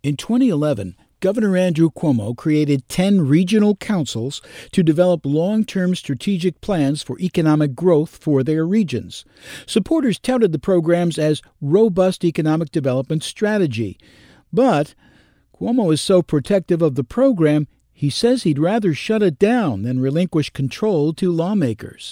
In 2011, Governor Andrew Cuomo created 10 regional councils to develop long-term strategic plans for economic growth for their regions. Supporters touted the programs as robust economic development strategy. But Cuomo is so protective of the program, he says he'd rather shut it down than relinquish control to lawmakers.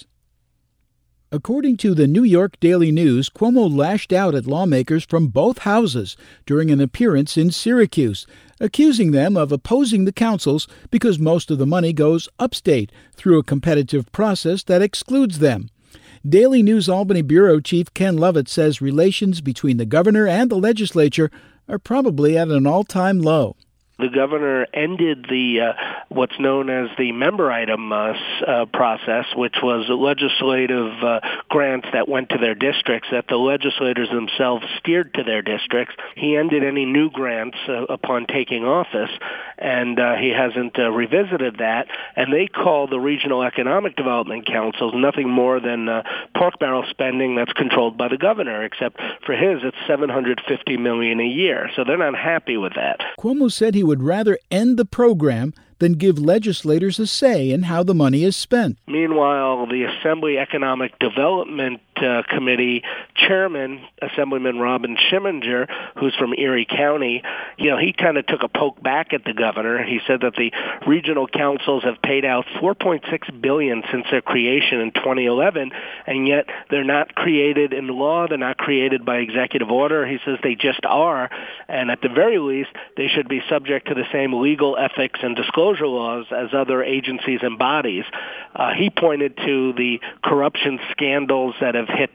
According to the New York Daily News, Cuomo lashed out at lawmakers from both houses during an appearance in Syracuse, accusing them of opposing the councils because most of the money goes upstate through a competitive process that excludes them. Daily News Albany Bureau Chief Ken Lovett says relations between the governor and the legislature are probably at an all-time low. The governor ended the what's known as the member item process, which was legislative grants that went to their districts that the legislators themselves steered to their districts. He ended any new grants upon taking office, and he hasn't revisited that. And they call the Regional Economic Development Councils nothing more than pork barrel spending that's controlled by the governor, except for his, it's $750 million a year. So they're not happy with that. Cuomo said he would rather end the program than give legislators a say in how the money is spent. Meanwhile, the Assembly Economic Development Committee chairman, Assemblyman Robin Schimminger, who's from Erie County, he kind of took a poke back at the governor. He said that the regional councils have paid out $4.6 billion since their creation in 2011, and yet they're not created in law. They're not created by executive order. He says they just are, and at the very least, they should be subject to the same legal, ethics, and disclosure laws as other agencies and bodies. He pointed to the corruption scandals that have hit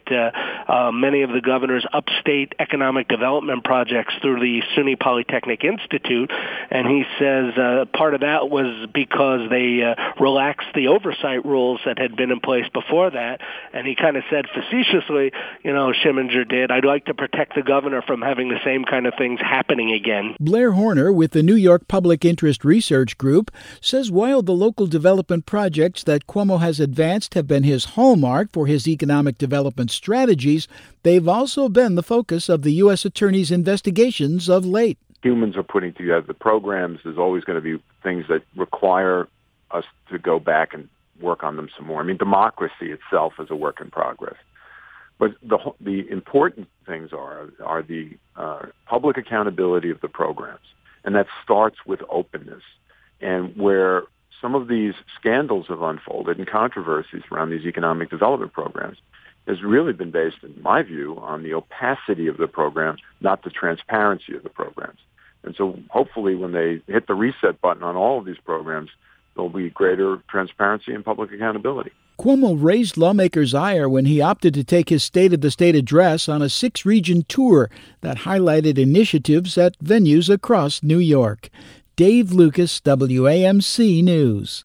many of the governor's upstate economic development projects through the SUNY Polytechnic Institute, and he says part of that was because they relaxed the oversight rules that had been in place before that, and he kind of said facetiously, Schimminger did, I'd like to protect the governor from having the same kind of things happening again. Blair Horner with the New York Public Interest Research Group says while the local development projects that Cuomo has advanced have been his hallmark for his economic development strategies, they've also been the focus of the U.S. Attorney's investigations of late. Humans are putting together the programs. There's always going to be things that require us to go back and work on them some more. I mean, democracy itself is a work in progress. But the important things are the public accountability of the programs, and that starts with openness. And where some of these scandals have unfolded and controversies around these economic development programs has really been based, in my view, on the opacity of the program, not the transparency of the programs. And so hopefully when they hit the reset button on all of these programs, there'll be greater transparency and public accountability. Cuomo raised lawmakers' ire when he opted to take his State of the State address on a 6-region tour that highlighted initiatives at venues across New York. Dave Lucas, WAMC News.